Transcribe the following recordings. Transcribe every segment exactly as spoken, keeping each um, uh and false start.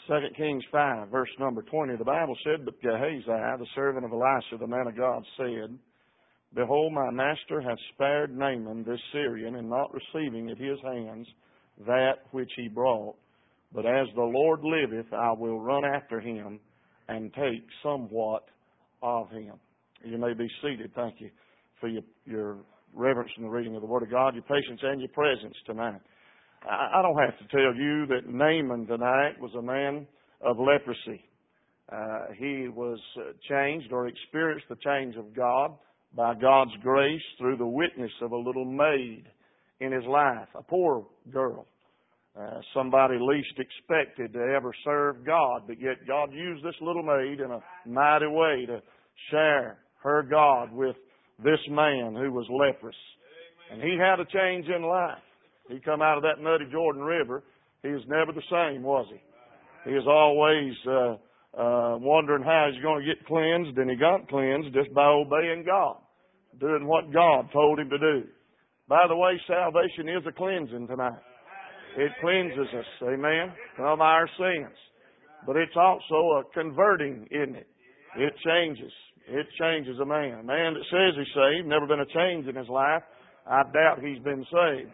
Second Kings five, verse number twenty, the Bible said, But Gehazi, the servant of Elisha, the man of God, said, Behold, my master hath spared Naaman this Syrian, and not receiving at his hands that which he brought. But as the Lord liveth, I will run after him, and take somewhat of him. You may be seated. Thank you for your, your reverence in the reading of the Word of God, your patience, and your presence tonight. I don't have to tell you that Naaman tonight was a man of leprosy. Uh, he was changed or experienced the change of God by God's grace through the witness of a little maid in his life, a poor girl, uh, somebody least expected to ever serve God, but yet God used this little maid in a mighty way to share her God with this man who was leprous. And he had a change in life. He come out of that muddy Jordan River. He was never the same, was he? He was always uh, uh, wondering how he's going to get cleansed, and he got cleansed just by obeying God, doing what God told him to do. By the way, salvation is a cleansing tonight. It cleanses us, amen, from our sins. But it's also a converting, isn't it? It changes. It changes a man. A man that says he's saved, never been a change in his life, I doubt he's been saved.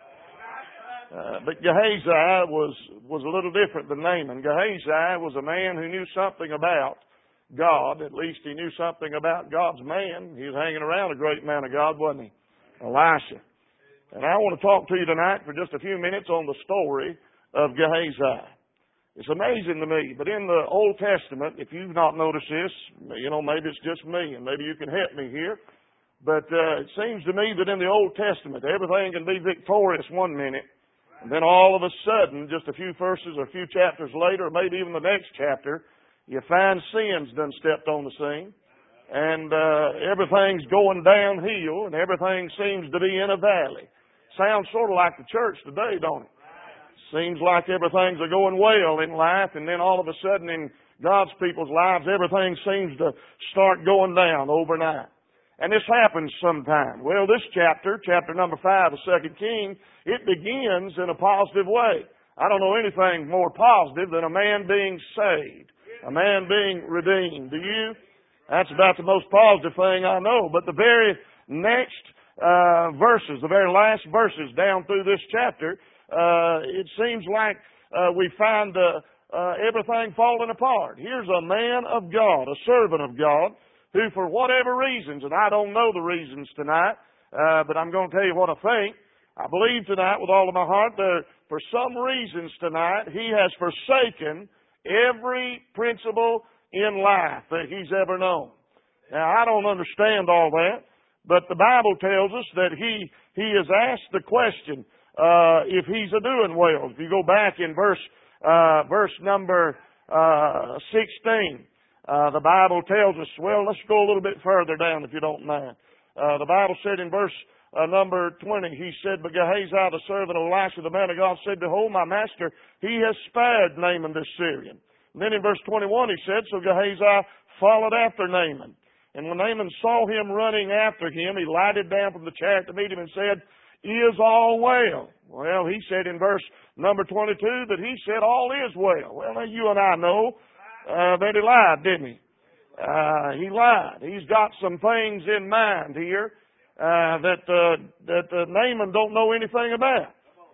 Uh, but Gehazi was, was a little different than Naaman. Gehazi was a man who knew something about God. At least he knew something about God's man. He was hanging around a great man of God, wasn't he? Elisha. And I want to talk to you tonight for just a few minutes on the story of Gehazi. It's amazing to me, but in the Old Testament, if you've not noticed this, you know, maybe it's just me, and maybe you can help me here. But uh, it seems to me that in the Old Testament, everything can be victorious one minute, and then all of a sudden, just a few verses or a few chapters later, or maybe even the next chapter, you find sin's done stepped on the scene. And uh, everything's going downhill, and everything seems to be in a valley. Sounds sort of like the church today, don't it? Seems like everything's going well in life, and then all of a sudden in God's people's lives, everything seems to start going down overnight. And this happens sometime. Well, this chapter, chapter number five of Second Kings, it begins in a positive way. I don't know anything more positive than a man being saved, a man being redeemed. Do you? That's about the most positive thing I know. But the very next uh, verses, the very last verses down through this chapter, uh, it seems like uh, we find uh, uh, everything falling apart. Here's a man of God, a servant of God, who for whatever reasons, and I don't know the reasons tonight, uh, but I'm going to tell you what I think. I believe tonight with all of my heart that for some reasons tonight, he has forsaken every principle in life that he's ever known. Now, I don't understand all that, but the Bible tells us that he, he has asked the question, uh, if he's a-doing well. If you go back in verse, uh, verse number, uh, sixteen, Uh, the Bible tells us, well, let's go a little bit further down if you don't mind. Uh, the Bible said in verse uh, number twenty, he said, But Gehazi, the servant of Elisha, the man of God, said, Behold, my master, he has spared Naaman this Syrian. And then in verse twenty-one, he said, So Gehazi followed after Naaman. And when Naaman saw him running after him, he lighted down from the chariot to meet him and said, Is all well? Well, he said in verse number twenty-two that he said, All is well. Well, now you and I know Uh, that he lied, didn't he? Uh, he lied. He's got some things in mind here uh, that uh, that uh, Naaman don't know anything about.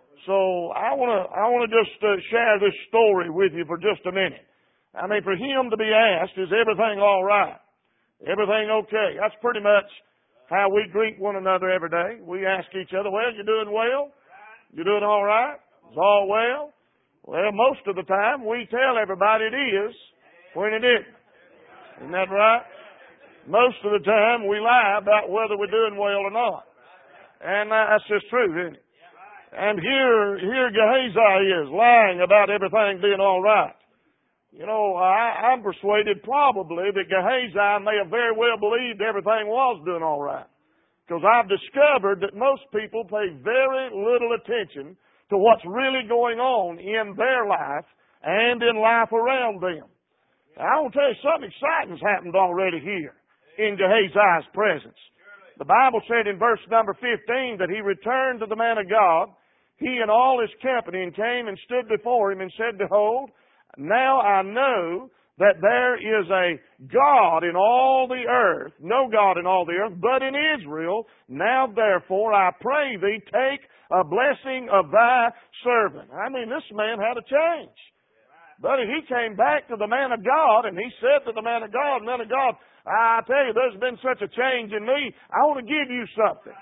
So I want to I want to just uh, share this story with you for just a minute. I mean, for him to be asked, is everything all right? Everything okay? That's pretty much how we greet one another every day. We ask each other, well, you doing well? You doing all right? Is all well? Well, most of the time we tell everybody it is when it isn't. Isn't that right? Most of the time we lie about whether we're doing well or not. And that's just true, isn't it? And here, here Gehazi is lying about everything being all right. You know, I, I'm persuaded probably that Gehazi may have very well believed everything was doing all right. Because I've discovered that most people pay very little attention to what's really going on in their life and in life around them. Now, I want to tell you something exciting's happened already here in Gehazi's presence. The Bible said in verse number fifteen that he returned to the man of God, he and all his company, and came and stood before him and said, Behold, Now I know that there is a God in all the earth, no God in all the earth, but in Israel. Now therefore I pray thee, take a blessing of thy servant. I mean, this man had a change. Buddy, he came back to the man of God, and he said to the man of God, man of God, I tell you, there's been such a change in me. I want to give you something.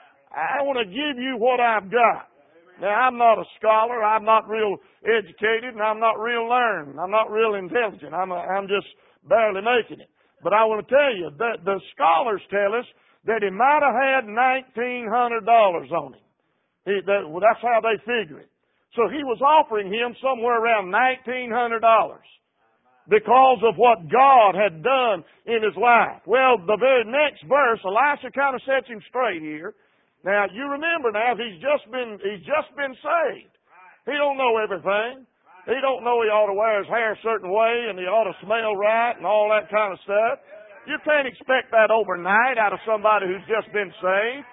I want to give you what I've got. Now, I'm not a scholar. I'm not real educated, and I'm not real learned. I'm not real intelligent. I'm, a, I'm just barely making it. But I want to tell you that the scholars tell us that he might have had nineteen hundred dollars on him. He, that, well, that's how they figure it. So he was offering him somewhere around nineteen hundred dollars because of what God had done in his life. Well, the very next verse, Elisha kind of sets him straight here. Now, you remember now, he's just been, he's just been saved. He don't know everything. He don't know he ought to wear his hair a certain way and he ought to smell right and all that kind of stuff. You can't expect that overnight out of somebody who's just been saved.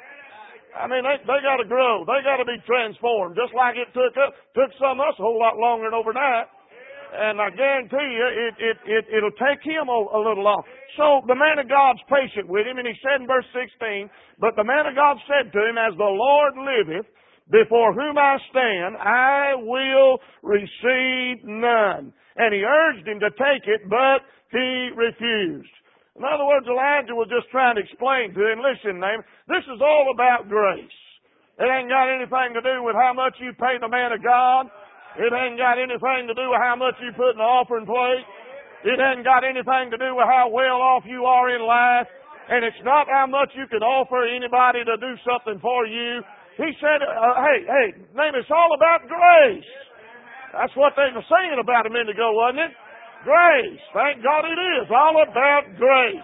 I mean, they, they got to grow. They got to be transformed, just like it took us, took some of us a whole lot longer than overnight. And I guarantee you, it, it, it, it'll take him a, a little long. So the man of God's patient with him, and he said in verse sixteen, but the man of God said to him, as the Lord liveth, before whom I stand, I will receive none. And he urged him to take it, but he refused. In other words, Elijah was just trying to explain to him, listen, neighbor, this is all about grace. It ain't got anything to do with how much you pay the man of God. It ain't got anything to do with how much you put in the offering plate. It ain't got anything to do with how well off you are in life. And it's not how much you can offer anybody to do something for you. He said, uh, hey, hey, name, it's all about grace. That's what they were singing about a minute ago, wasn't it? Grace. Thank God it is. All about grace.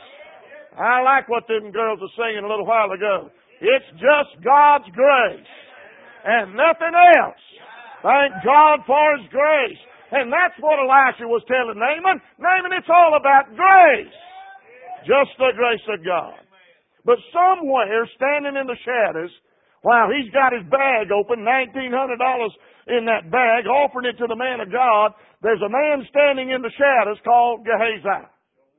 I like what them girls were singing a little while ago. It's just God's grace and nothing else. Thank God for His grace. And that's what Elisha was telling Naaman. Naaman, it's all about grace. Just the grace of God. But somewhere, standing in the shadows, while he's got his bag open, nineteen hundred dollars in that bag, offering it to the man of God, there's a man standing in the shadows called Gehazi.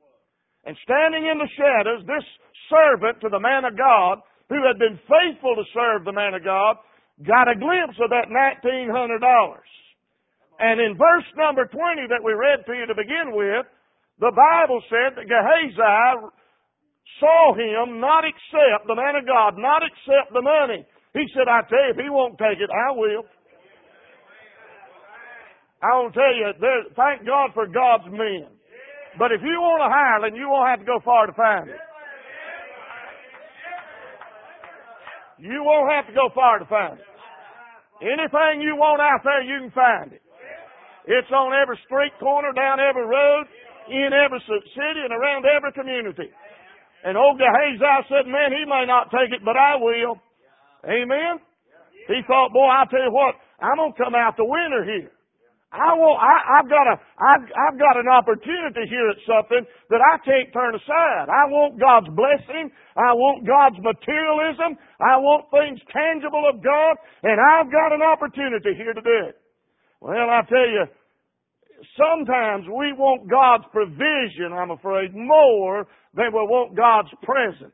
And standing in the shadows, this servant to the man of God, who had been faithful to serve the man of God, got a glimpse of that nineteen hundred dollars. And in verse number twenty that we read to you to begin with, the Bible said that Gehazi saw him not accept, the man of God, not accept the money. He said, I tell you, if he won't take it, I will. I want to tell you, there, thank God for God's men. But if you want a hireling, you won't have to go far to find it. You won't have to go far to find it. Anything you want out there, you can find it. It's on every street corner, down every road, in every city, and around every community. And old Gehazi said, man, he may not take it, but I will. Amen? He thought, boy, I'll tell you what, I'm going to come out the winner here. I will, I, I've got a, I've, I've got an opportunity here at something that I can't turn aside. I want God's blessing. I want God's materialism. I want things tangible of God, and I've got an opportunity here to do it. Well, I tell you, sometimes we want God's provision, I'm afraid, more than we want God's presence.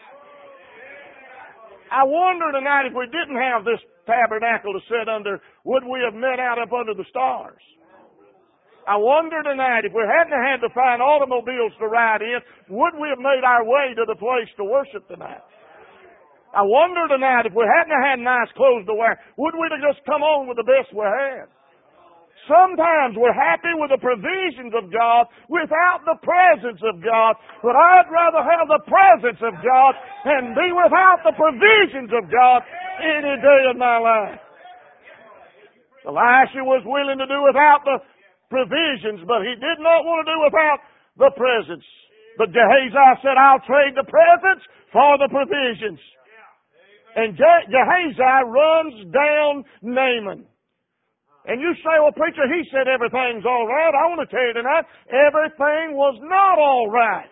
I wonder tonight if we didn't have this tabernacle to sit under, would we have met out up under the stars? I wonder tonight if we hadn't had to find automobiles to ride in, would we have made our way to the place to worship tonight? I wonder tonight if we hadn't had nice clothes to wear, would we have just come on with the best we had? Sometimes we're happy with the provisions of God without the presence of God. But I'd rather have the presence of God and be without the provisions of God any day of my life. Elisha was willing to do without the provisions, but he did not want to do without the presence. But Gehazi said, I'll trade the presence for the provisions. And Gehazi runs down Naaman. And you say, well, preacher, he said everything's all right. I want to tell you tonight, everything was not all right.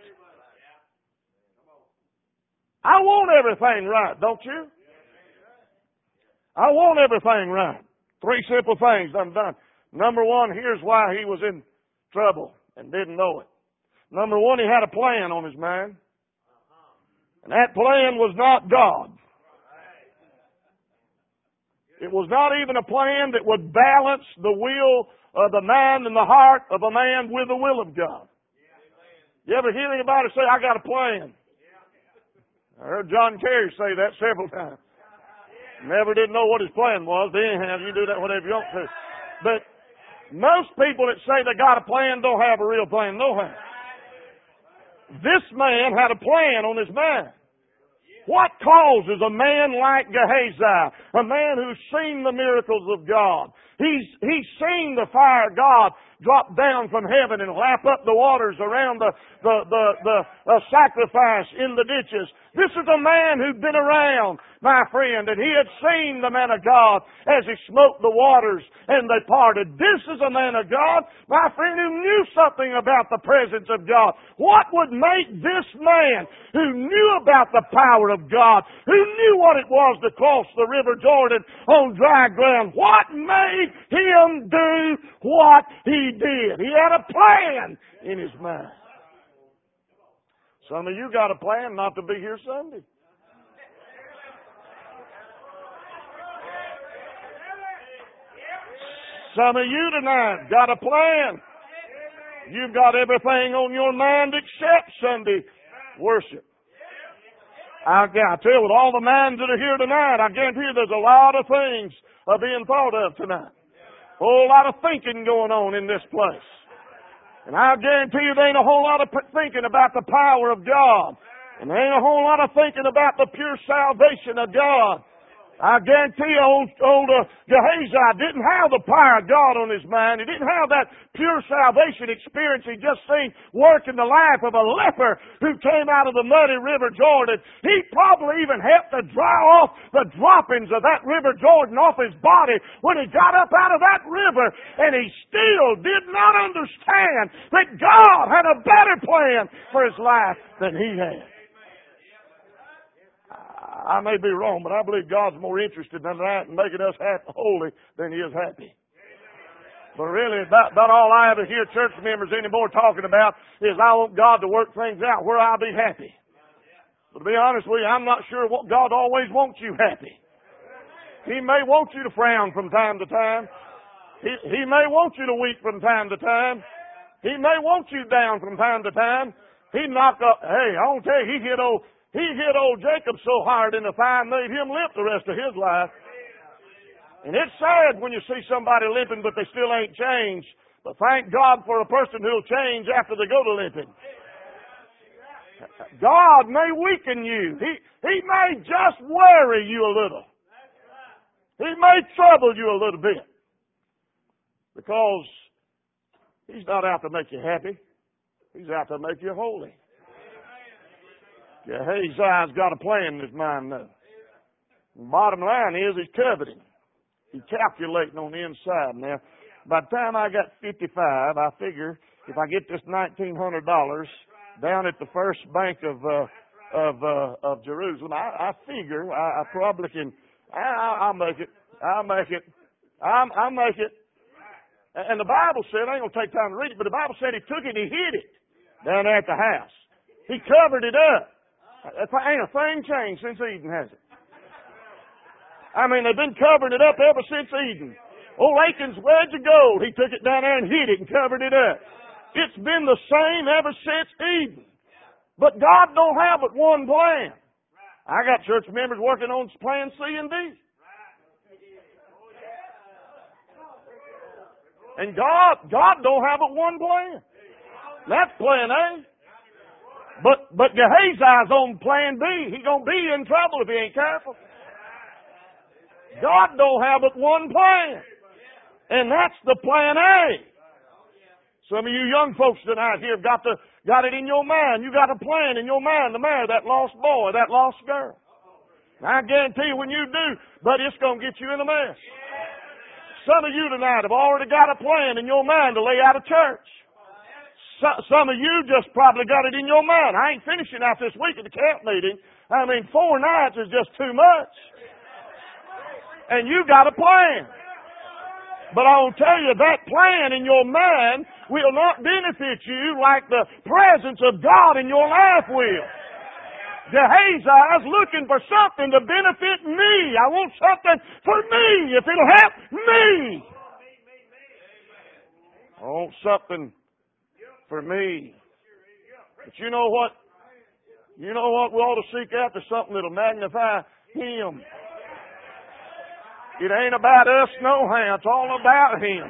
I want everything right, don't you? I want everything right. Three simple things, I'm done. Number one, here's why he was in trouble and didn't know it. Number one, he had a plan on his mind. And that plan was not God. It was not even a plan that would balance the will of the mind and the heart of a man with the will of God. You ever hear anybody say, I got a plan? I heard John Kerry say that several times. Never did know what his plan was. But anyhow, you do that whatever you want to. But most people that say they got a plan don't have a real plan. No how. This man had a plan on his mind. What causes a man like Gehazi, a man who's seen the miracles of God? He's, he's seen the fire of God drop down from heaven and lap up the waters around the, the, the, the uh, sacrifice in the ditches. This is a man who'd been around, my friend, and he had seen the man of God as he smote the waters and they parted. This is a man of God, my friend, who knew something about the presence of God. What would make this man who knew about the power of God, who knew what it was to cross the river Jordan on dry ground, what made him do what he did? He had a plan in his mind. Some of you got a plan not to be here Sunday. Some of you tonight got a plan. You've got everything on your mind except Sunday worship. I, I tell you, with all the minds that are here tonight, I guarantee you there's a lot of things are being thought of tonight. A whole lot of thinking going on in this place. And I guarantee you there ain't a whole lot of thinking about the power of God. And there ain't a whole lot of thinking about the pure salvation of God. I guarantee you old, old uh, Gehazi didn't have the power of God on his mind. He didn't have that pure salvation experience he just seen work in the life of a leper who came out of the muddy river Jordan. He probably even helped to dry off the droppings of that river Jordan off his body when he got up out of that river. And he still did not understand that God had a better plan for his life than he had. I may be wrong, but I believe God's more interested in that and making us happy, holy than He is happy. But really, about, about all I ever hear church members anymore talking about is I want God to work things out where I'll be happy. But to be honest with you, I'm not sure what God always wants you happy. He may want you to frown from time to time. He, he may want you to weep from time to time. He may want you down from time to time. He knock up, hey, I want to tell you, he hit old... He hit old Jacob so hard in the thigh and made him limp the rest of his life. And it's sad when you see somebody limping but they still ain't changed. But thank God for a person who'll change after they go to limping. God may weaken you. He, he may just worry you a little. He may trouble you a little bit. Because He's not out to make you happy. He's out to make you holy. Gehazi's got a plan in his mind now. The bottom line is he's coveting. He's calculating on the inside. Now, by the time I got fifty-five, I figure if I get this nineteen hundred dollars down at the first bank of uh, of uh, of Jerusalem, I, I figure I, I probably can. I, I'll make it. I'll make it. I'm, I'll make it. And the Bible said, I ain't gonna take time to read it, but the Bible said he took it and he hid it down there at the house. He covered it up. Ain't a thing changed since Eden, has it? I mean, they've been covering it up ever since Eden. Old Achan's wedge of gold, he took it down there and hid it and covered it up. It's been the same ever since Eden. But God don't have but one plan. I got church members working on plan C and D. And God, God don't have but one plan. That's plan A. But but Gehazi's on plan B. He's going to be in trouble if he ain't careful. God don't have but one plan. And that's the plan A. Some of you young folks tonight here have got, to, got it in your mind. You got a plan in your mind to marry that lost boy, that lost girl. I guarantee you when you do, buddy, it's going to get you in a mess. Some of you tonight have already got a plan in your mind to lay out a church. Some of you just probably got it in your mind. I ain't finishing out this week at the camp meeting. I mean, four nights is just too much. And you got a plan. But I will tell you, that plan in your mind will not benefit you like the presence of God in your life will. Gehazi is looking for something to benefit me. I want something for me, if it'll help me. I want something for me. But you know what? You know what? We ought to seek after something that'll magnify Him. It ain't about us no how. It's all about Him.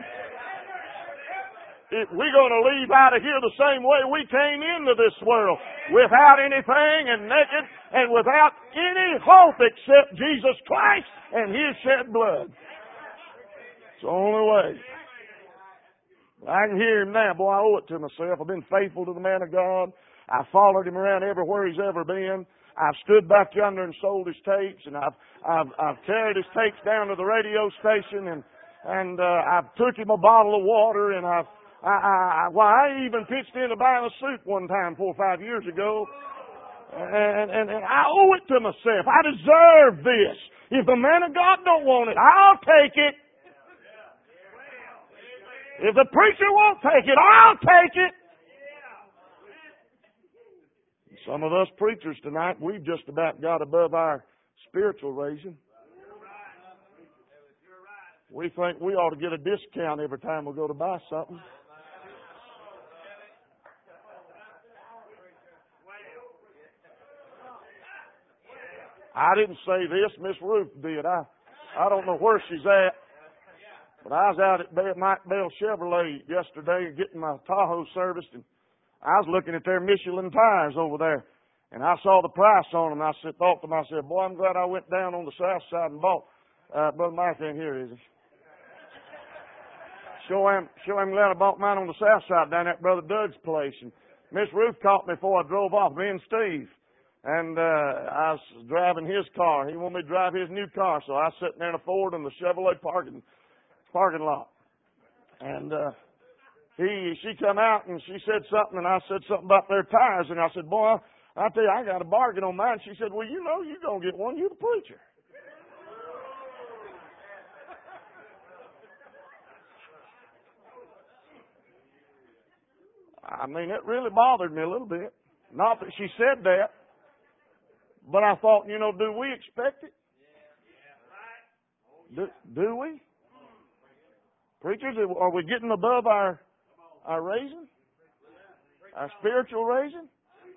If we're going to leave out of here the same way we came into this world, without anything and naked and without any hope except Jesus Christ and His shed blood. It's the only way. I can hear Him now. Boy, I owe it to myself. I've been faithful to the man of God. I followed Him around everywhere He's ever been. I've stood back yonder and sold His tapes, and I've I've, I've carried His tapes down to the radio station, and and uh, I've took Him a bottle of water, and I've I, I, I, well, I even pitched in to buy a suit one time four or five years ago. And, and, and I owe it to myself. I deserve this. If the man of God don't want it, I'll take it. If the preacher won't take it, I'll take it. Some of us preachers tonight, we've just about got above our spiritual raising. We think we ought to get a discount every time we go to buy something. I didn't say this, Miss Ruth did. I I don't know where she's at. But I was out at Mike Bell Chevrolet yesterday getting my Tahoe serviced, and I was looking at their Michelin tires over there. And I saw the price on them. I said, thought to myself, boy, I'm glad I went down on the south side and bought. Uh, Brother Mike ain't here, is he? Sure am, sure am glad I bought mine on the south side down at Brother Doug's place. And Miss Ruth caught me before I drove off, me and Steve. And uh, I was driving his car. He wanted me to drive his new car, so I was sitting there in a Ford in the Chevrolet parking parking lot. And uh, he, she come out and she said something, and I said something about their tires. And I said, boy, I tell you, I got a bargain on mine. She said, well, you know you're going to get one. You're the preacher. I mean, it really bothered me a little bit. Not that she said that. But I thought, you know, do we expect it? Do, do we? Preachers, are we getting above our our raising? Our spiritual raising?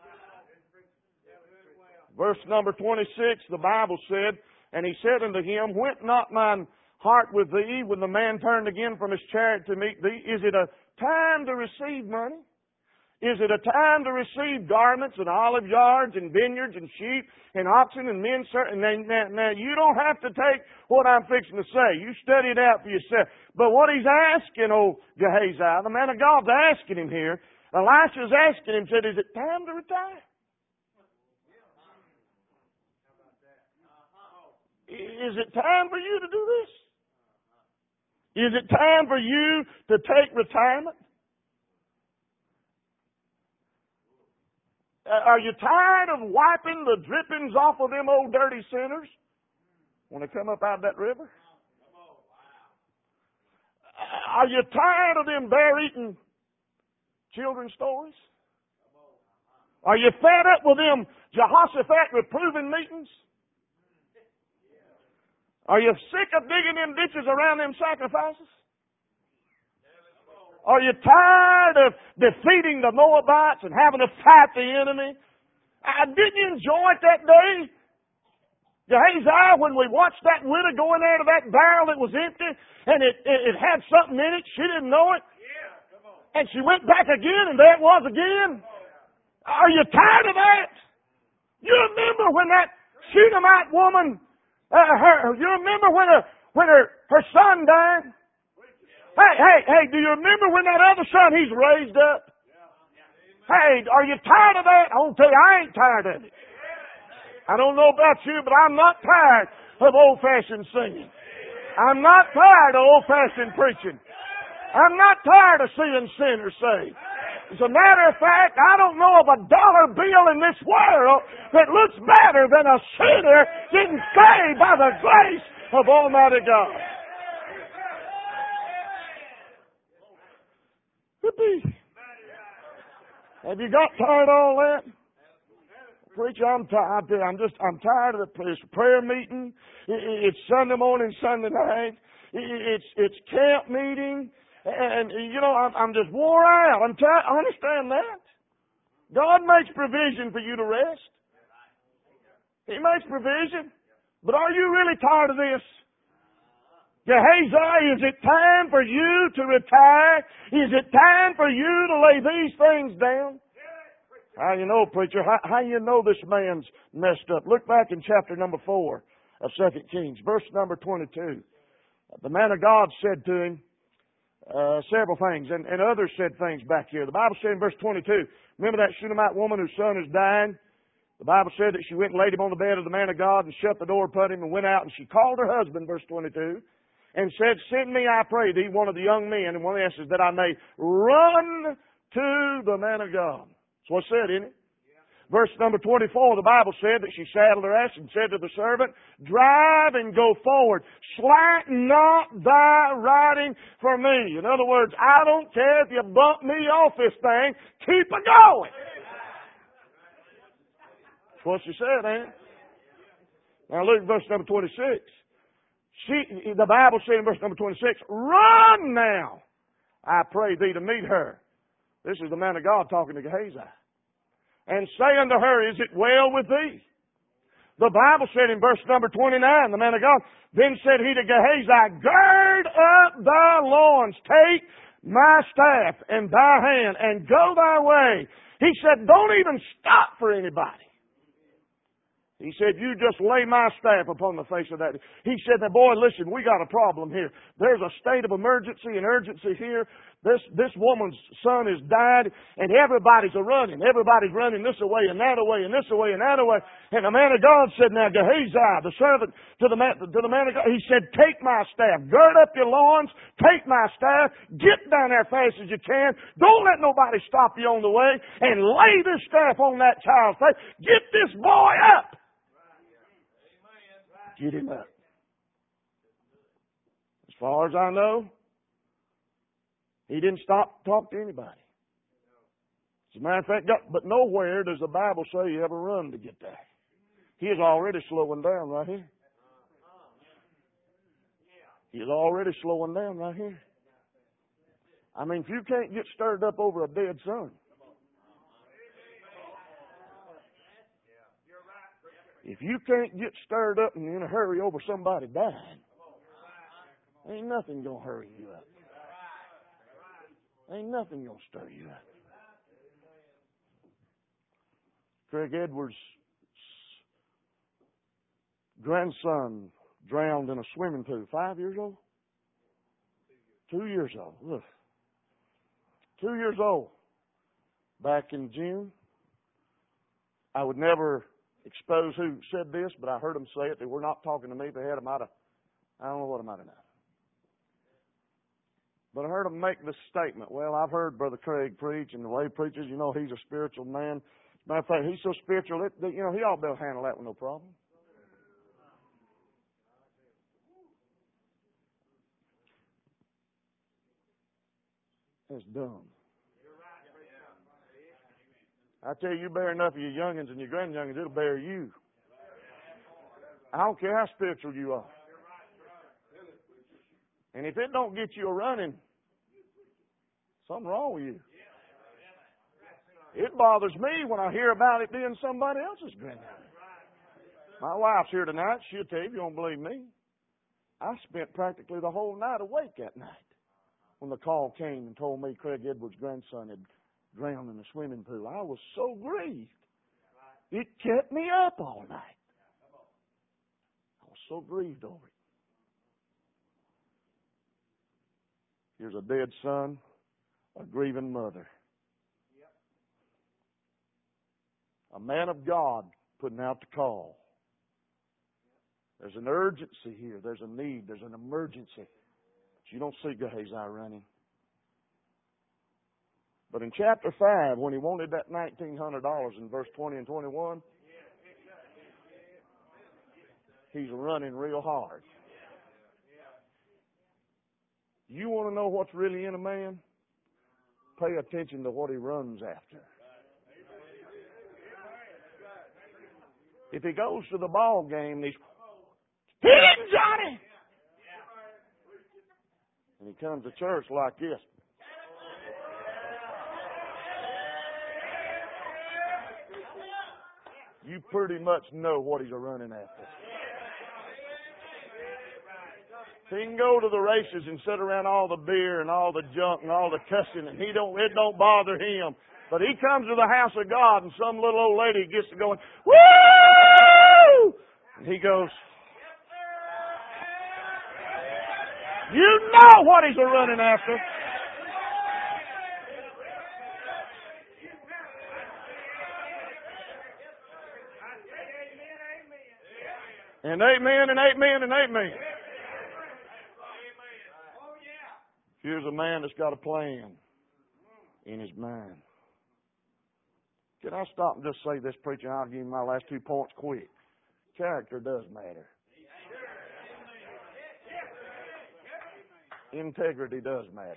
Verse number twenty-six, the Bible said, and he said unto him, went not mine heart with thee when the man turned again from his chariot to meet thee? Is it a time to receive money? Is it a time to receive garments and olive yards and vineyards and sheep and oxen and men? And now, now, you don't have to take what I'm fixing to say. You study it out for yourself. But what he's asking, old Gehazi, the man of God's asking him here, Elisha's asking him, said, is it time to retire? Is it time for you to do this? Is it time for you to take retirement? Are you tired of wiping the drippings off of them old dirty sinners when they come up out of that river? Are you tired of them bear-eating children's stories? Are you fed up with them Jehoshaphat reproving meetings? Are you sick of digging them ditches around them sacrifices? Are you tired of defeating the Moabites and having to fight the enemy? I didn't you enjoy it that day? Gehazi, when we watched that widow go in there to that barrel that was empty and it, it, it had something in it, she didn't know it. And she went back again and there it was again. Are you tired of that? You remember when that Shunammite woman, uh, her, you remember when her, when her, her son died? Hey, hey, hey, do you remember when that other son, he's raised up? Hey, are you tired of that? I want to tell you, I ain't tired of it. I don't know about you, but I'm not tired of old-fashioned singing. I'm not tired of old-fashioned preaching. I'm not tired of seeing sinners saved. As a matter of fact, I don't know of a dollar bill in this world that looks better than a sinner getting saved by the grace of Almighty God. Whoopee. Have you got tired of all that? Preacher, I'm tired. I'm just, I'm tired of the it's prayer meeting. It's Sunday morning, Sunday night. It's, it's camp meeting. And, you know, I'm, I'm just wore out. I'm tired. I understand that. God makes provision for you to rest. He makes provision. But are you really tired of this? Gehazi, is it time for you to retire? Is it time for you to lay these things down? How you know, preacher? How, how you know this man's messed up? Look back in chapter number four of Second Kings, verse number twenty-two. The man of God said to him uh, several things, and, and others said things back here. The Bible said in verse twenty-two, remember that Shunammite woman whose son is dying? The Bible said that she went and laid him on the bed of the man of God and shut the door upon him and went out, and she called her husband, verse twenty-two, and said, send me, I pray thee, one of the young men, and one of the answers, that I may run to the man of God. That's what it said, isn't it? Yeah. Verse number twenty-four, the Bible said that she saddled her ass and said to the servant, drive and go forward. Slacken not thy riding for me. In other words, I don't care if you bump me off this thing. Keep it going. That's what she said, ain't it? Now look at verse number twenty-six. She, the Bible said in verse number twenty-six, run now, I pray thee, to meet her. This is the man of God talking to Gehazi. And say unto her, is it well with thee? The Bible said in verse number twenty-nine, the man of God, then said he to Gehazi, gird up thy loins, take my staff and thy hand, and go thy way. He said, don't even stop for anybody. He said, you just lay my staff upon the face of that. He said, now boy, listen, we got a problem here. There's a state of emergency and urgency here. This, this woman's son has died, and everybody's a running. Everybody's running this away and that away and this away and that away. And the man of God said, now Gehazi, the servant to the man, to the man of God, he said, take my staff, gird up your loins, take my staff, get down there fast as you can. Don't let nobody stop you on the way, and lay this staff on that child's face. Get this boy up. Get him up. As far as I know, he didn't stop to talk to anybody. As a matter of fact, but nowhere does the Bible say you ever run to get there. He is already slowing down right here. He is already slowing down right here. I mean, if you can't get stirred up over a dead son, if you can't get stirred up and in a hurry over somebody dying, ain't nothing going to hurry you up. Ain't nothing going to stir you up. Craig Edwards' grandson drowned in a swimming pool. Five years old? Two years old. Look. Two years old. Back in June. I would never expose who said this, but I heard them say it. They were not talking to me. They had a might have, I don't know what I might have known. But I heard them make this statement. Well, I've heard Brother Craig preach, and the way he preaches, you know, he's a spiritual man. Matter of fact, he's so spiritual, that, that, you know, he ought to be able to handle that with no problem. That's dumb. I tell you, you bear enough of your youngins and your grandyoungins, it'll bear you. I don't care how spiritual you are. And if it don't get you a running, something wrong with you. It bothers me when I hear about it being somebody else's grandmother. My wife's here tonight. She'll tell you if you don't believe me. I spent practically the whole night awake that night when the call came and told me Craig Edwards' grandson had drowned in the swimming pool. I was so grieved. It kept me up all night. I was so grieved over it. Here's a dead son, a grieving mother. A man of God putting out the call. There's an urgency here. There's a need. There's an emergency. But you don't see Gehazi running. But in chapter five, when he wanted that nineteen hundred dollars in verse twenty and twenty-one, he's running real hard. You want to know what's really in a man? pay attention to what he runs after. If he goes to the ball game and he's, hit him, Johnny! And he comes to church like this. You pretty much know what he's running after. He can go to the races and sit around all the beer and all the junk and all the cussing, and he don't it don't bother him. But he comes to the house of God, and some little old lady gets to going, woo! And he goes, you know what he's running after. And amen and amen and amen. Here's a man that's got a plan in his mind. Can I stop and just say this, preacher? I'll give you my last two points quick. Character does matter. Integrity does matter.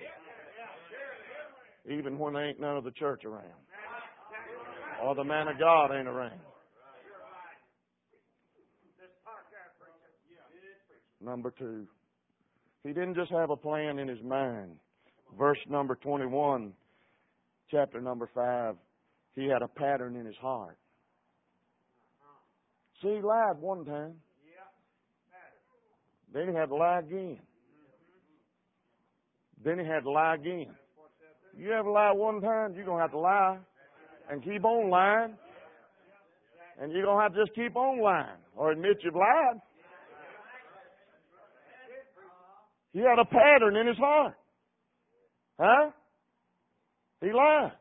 Even when there ain't none of the church around. Or the man of God ain't around. Number two, he didn't just have a plan in his mind. Verse number twenty-one, chapter number five, he had a pattern in his heart. See, he lied one time. Then he had to lie again. Then he had to lie again. You ever lie one time, you're going to have to lie and keep on lying. And you're going to have to just keep on lying or admit you've lied. He had a pattern in his heart. Huh? He lied.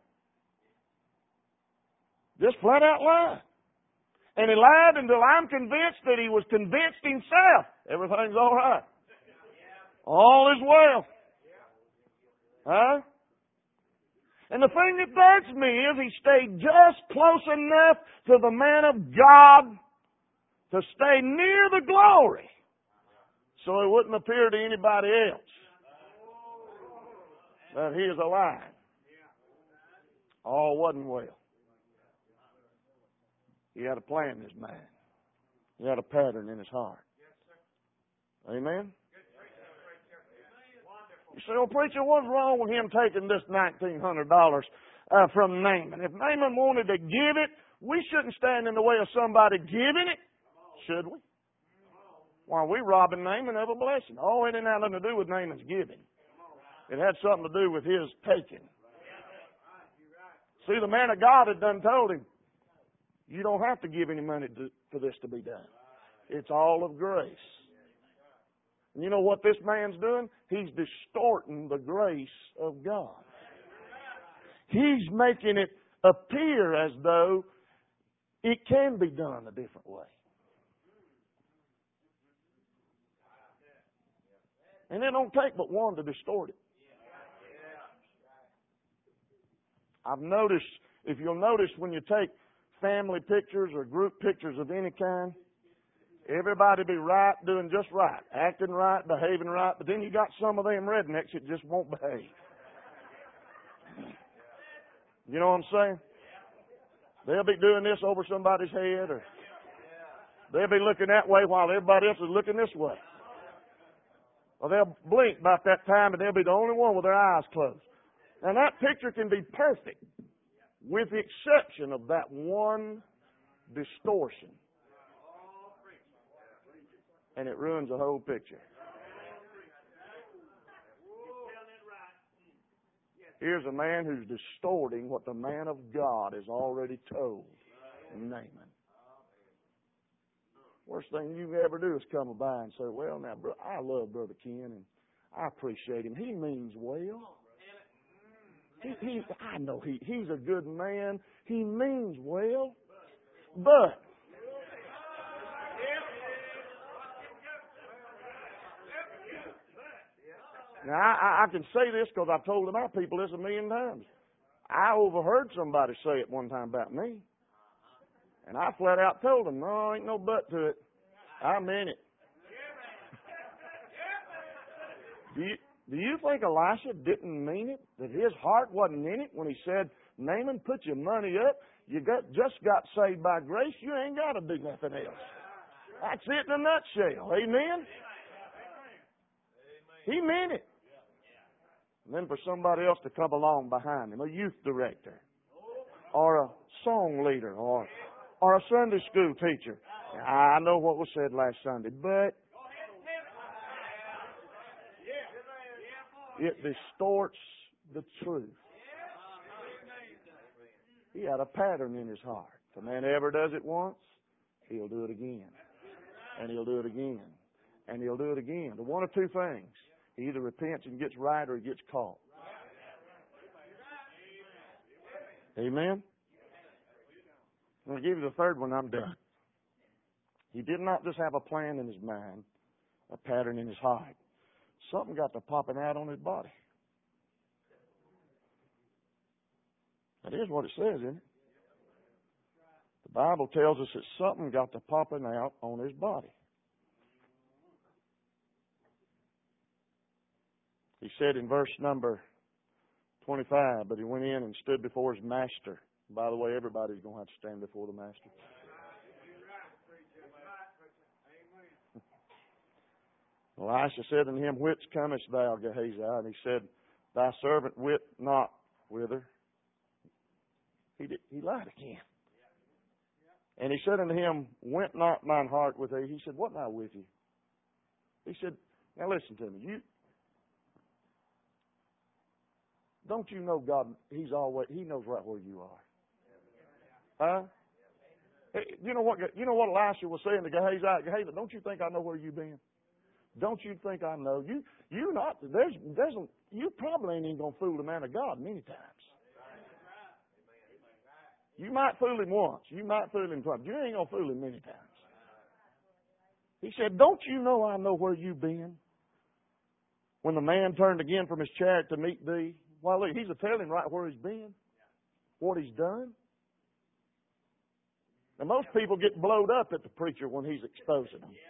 Just flat out lied. And he lied until I'm convinced that he was convinced himself. Everything's all right. All is well. Huh? And the thing that hurts me is he stayed just close enough to the man of God to stay near the glory so it wouldn't appear to anybody else that he is alive. All wasn't well. He had a plan in his mind. He had a pattern in his heart. Amen? You say, well, preacher, what's wrong with him taking this nineteen hundred dollars uh, from Naaman? If Naaman wanted to give it, we shouldn't stand in the way of somebody giving it, should we? Why, we robbing Naaman of a blessing. Oh, it didn't have nothing to do with Naaman's giving. It had something to do with his taking. See, the man of God had done told him, you don't have to give any money to, for this to be done. It's all of grace. And you know what this man's doing? He's distorting the grace of God. He's making it appear as though it can be done a different way. And it don't take but one to distort it. I've noticed, if you'll notice when you take family pictures or group pictures of any kind, everybody be right, doing just right, acting right, behaving right, but then you got some of them rednecks that just won't behave. You know what I'm saying? They'll be doing this over somebody's head, or they'll be looking that way while everybody else is looking this way. Or they'll blink about that time and they'll be the only one with their eyes closed. Now that picture can be perfect with the exception of that one distortion. And it ruins the whole picture. Here's a man who's distorting what the man of God has already told Naaman. Worst thing you ever do is come by and say, well, now, bro, I love Brother Ken, and I appreciate him. He means well. He, he, I know he, he's a good man. He means well. But now, I, I can say this because I've told my people this a million times. I overheard somebody say it one time about me. And I flat out told them, no, ain't no but to it. I meant it. Do you, Do you think Elisha didn't mean it? That his heart wasn't in it when he said, Naaman, put your money up. You got just got saved by grace. You ain't got to do nothing else. That's it in a nutshell. Amen? He meant it. And then for somebody else to come along behind him, a youth director, or a song leader, or or a Sunday school teacher. I know what was said last Sunday, but it distorts the truth. He had a pattern in his heart. If a man ever does it once, he'll do it again. And he'll do it again. And he'll do it again. The one of two things. He either repents and gets right or he gets caught. Amen? I'm going to give you the third one. I'm done. He did not just have a plan in his mind, a pattern in his heart. Something got to popping out on his body. That is what it says, isn't it? The Bible tells us that something got to popping out on his body. He said in verse number twenty-five, but he went in and stood before his master. By the way, everybody's going to have to stand before the master. Elisha said unto him, Whence comest thou, Gehazi? And he said, Thy servant wit not whither. He did, he lied again. And he said unto him, Went not mine heart with thee? He said, What am I with you? He said, Now listen to me. You don't you know God? He's always He knows right where you are. Huh? Hey, you know what? You know what Elisha was saying to Gehazi? Gehazi, don't you think I know where you've been? Don't you think I know you? You not there's there's a, you probably ain't even gonna fool the man of God many times. You might fool him once. You might fool him twice. You ain't gonna fool him many times. He said, "Don't you know I know where you've been?" When the man turned again from his chariot to meet thee, well, look, he's a telling right where he's been, what he's done. And most people get blowed up at the preacher when he's exposing them.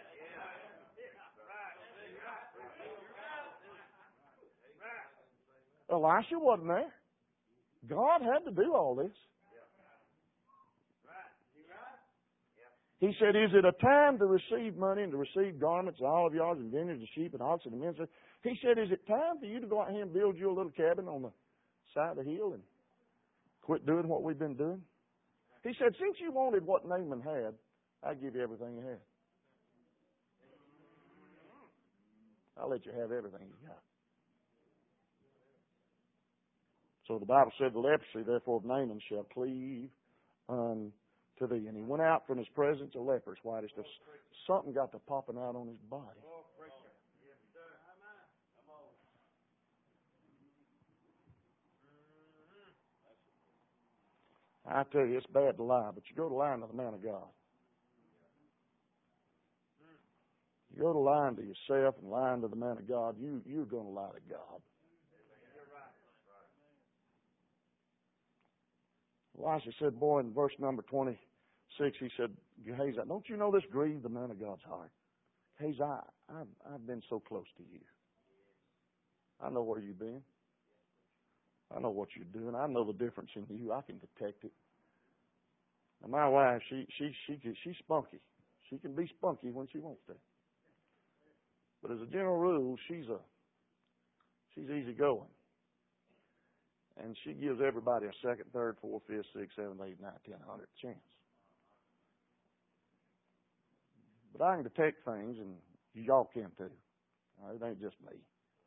Elisha wasn't there. God had to do all this. He said, Is it a time to receive money and to receive garments and olive yards and vineyards and sheep and oxen and men? He said, Is it time for you to go out here and build you a little cabin on the side of the hill and quit doing what we've been doing? He said, Since you wanted what Naaman had, I'll give you everything you had. I'll let you have everything you got. So the Bible said, The leprosy, therefore, of Naaman shall cleave unto thee. And he went out from his presence a leper, as white as something got to popping out on his body. I tell you, it's bad to lie, but you go to lying to the man of God. You go to lying to yourself and lying to the man of God, you, you're going to lie to God. Elisha said, boy, in verse number twenty-six, he said, Gehazi, don't you know this grieved the man of God's heart? Gehazi, I, I've, I've been so close to you. I know where you've been. I know what you're doing. I know the difference in you. I can detect it. And my wife, she she she she's spunky. She can be spunky when she wants to. But as a general rule, she's a she's easygoing. And she gives everybody a second, third, fourth, fifth, sixth, seventh, eighth, ninth, ten, hundred chance. But I can detect things, and y'all can too. It ain't just me.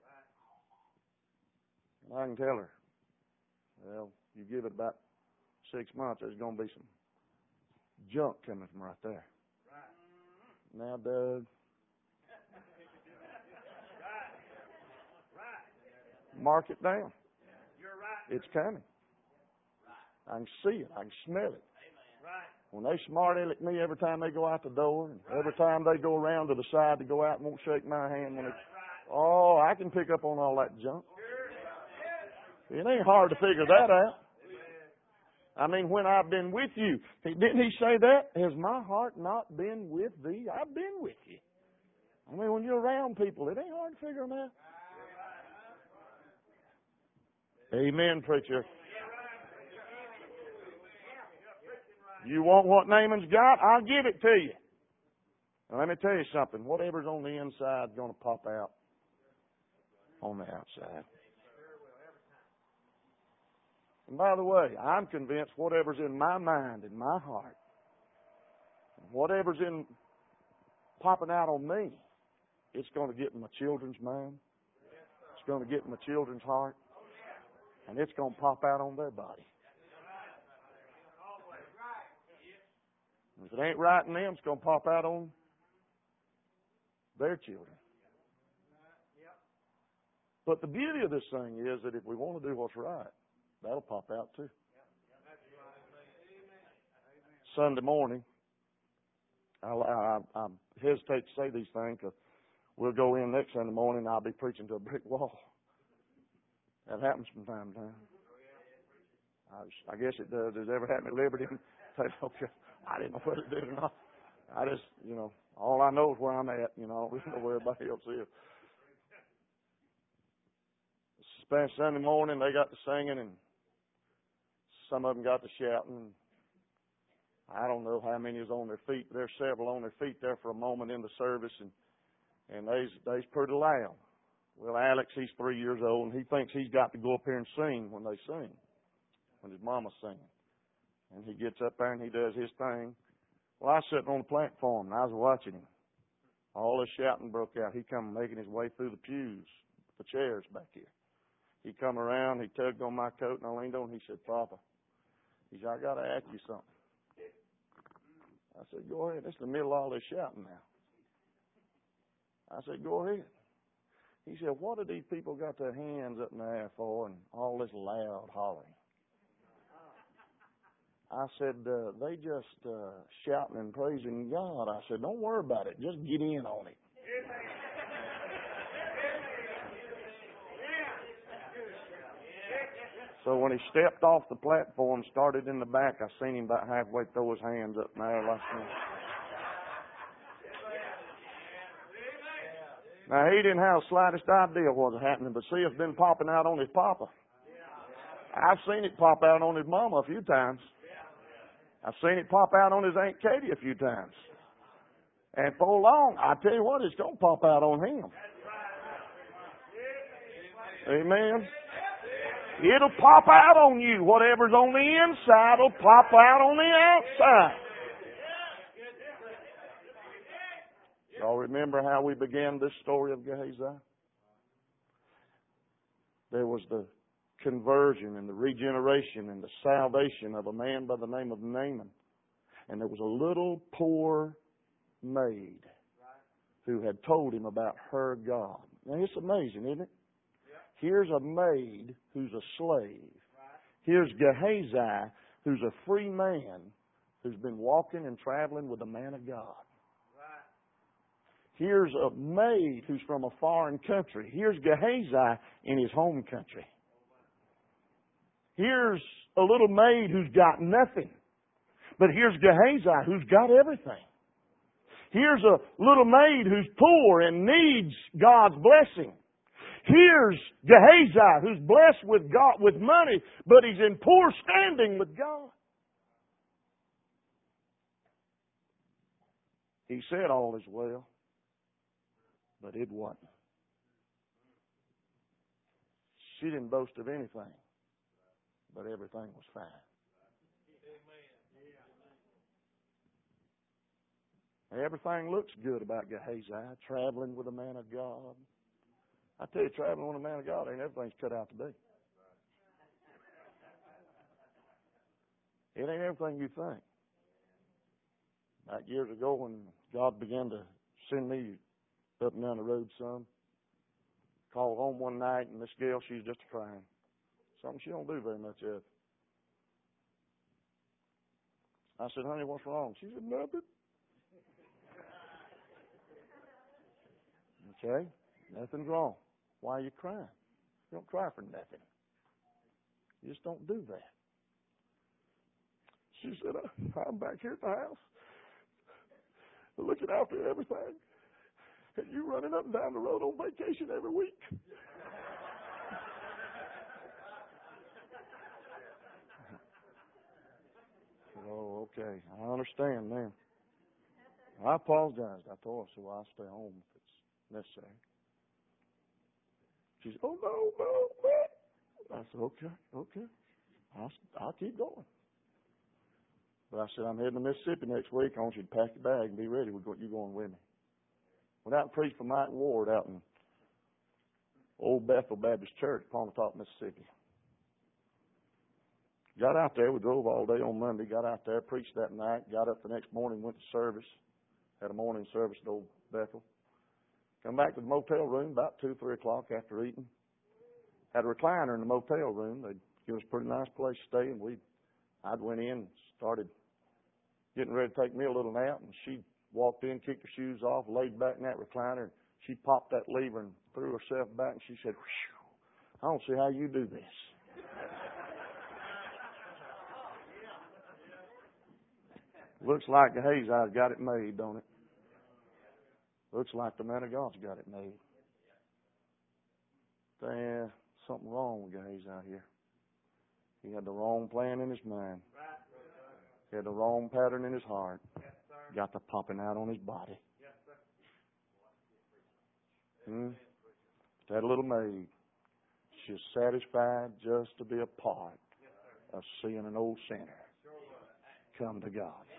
And I can tell her, well, you give it about six months, there's going to be some junk coming from right there. Now, Doug, mark it down. It's coming. I can see it. I can smell it. When they smart aleck me every time they go out the door, and every time they go around to the side to go out and won't shake my hand, when it's, oh, I can pick up on all that junk. It ain't hard to figure that out. I mean, when I've been with you, didn't he say that? Has my heart not been with thee? I've been with you. I mean, when you're around people, it ain't hard to figure them out. Amen, preacher. You want what Naaman's got? I'll give it to you. Now, let me tell you something. Whatever's on the inside is going to pop out on the outside. And by the way, I'm convinced whatever's in my mind and my heart, whatever's in popping out on me, it's going to get in my children's mind. It's going to get in my children's heart. And it's going to pop out on their body. If it ain't right in them, it's going to pop out on their children. But the beauty of this thing is that if we want to do what's right, that'll pop out too. Sunday morning, I, I, I hesitate to say these things because we'll go in next Sunday morning and I'll be preaching to a brick wall. That happens from time to time. I, I guess it does. Does it ever happen at Liberty? Okay. I didn't know whether it did or not. I just, you know, all I know is where I'm at. You know, I don't know where everybody else is. Spent Sunday morning, they got to singing, and some of them got to shouting. I don't know how many was on their feet, but there's several on their feet there for a moment in the service, and and they's they's pretty loud. Well, Alex, he's three years old, and he thinks he's got to go up here and sing when they sing, when his mama's singing. And he gets up there and he does his thing. Well, I was sitting on the platform and I was watching him. All this shouting broke out. He come making his way through the pews, the chairs back here. He come around, he tugged on my coat, and I leaned on him. He said, "Papa," he said, "I got to ask you something." I said, "Go ahead. It's the middle of all this shouting now." I said, "Go ahead." He said, "What do these people got their hands up in the air for and all this loud hollering?" I said, uh, they just uh, shouting and praising God. I said, "Don't worry about it. Just get in on it." So when he stepped off the platform, started in the back, I seen him about halfway throw his hands up in the air like that. Now, he didn't have the slightest idea what was happening, but see, it's been popping out on his papa. I've seen it pop out on his mama a few times. I've seen it pop out on his Aunt Katie a few times. And for long, I tell you what, it's going to pop out on him. Amen. It'll pop out on you. Whatever's on the inside will pop out on the outside. Y'all remember how we began this story of Gehazi? There was the conversion and the regeneration and the salvation of a man by the name of Naaman. And there was a little poor maid who had told him about her God. Now, it's amazing, isn't it? Here's a maid who's a slave. Here's Gehazi, who's a free man who's been walking and traveling with the man of God. Here's a maid who's from a foreign country. Here's Gehazi in his home country. Here's a little maid who's got nothing. But here's Gehazi who's got everything. Here's a little maid who's poor and needs God's blessing. Here's Gehazi who's blessed with God, with money, but he's in poor standing with God. He said all is well, but it wasn't. She didn't boast of anything, but everything was fine. Everything looks good about Gehazi, traveling with a man of God. I tell you, traveling with a man of God ain't everything's cut out to be. It ain't everything you think. Back years ago when God began to send me up and down the road some, called home one night and this girl, she's just crying. Something she don't do very much of. I said, "Honey, what's wrong?" She said, "Nothing." Okay, nothing's wrong. Why are you crying? You don't cry for nothing. You just don't do that. She said, "I'm back here at the house, looking after everything, and you running up and down the road on vacation every week." Okay, I understand now. I apologized. I told her, so I'll stay home if it's necessary. She said, oh, no, no, no. I said, okay, okay. I'll, I'll keep going. But I said, I'm heading to Mississippi next week. I want you to pack your bag and be ready. We're going, you're going with me. Went out and preached for Mike Ward out in Old Bethel Baptist Church, Pontotoc, Mississippi. Got out there. We drove all day on Monday. Got out there, preached that night. Got up the next morning, went to service. Had a morning service at Old Bethel. Come back to the motel room about two, three o'clock after eating. Had a recliner in the motel room. They'd give us a pretty nice place to stay, and we, I went in and started getting ready to take me a little nap, and she walked in, kicked her shoes off, laid back in that recliner, and she popped that lever and threw herself back, and she said, I don't see how you do this. Looks like the Gehazi's got it made, don't it? Looks like the man of God's got it made. There's something wrong with Gehazi out here. He had the wrong plan in his mind. He had the wrong pattern in his heart. Got the popping out on his body. Hmm? That little maid, she's satisfied just to be a part of seeing an old sinner come to God.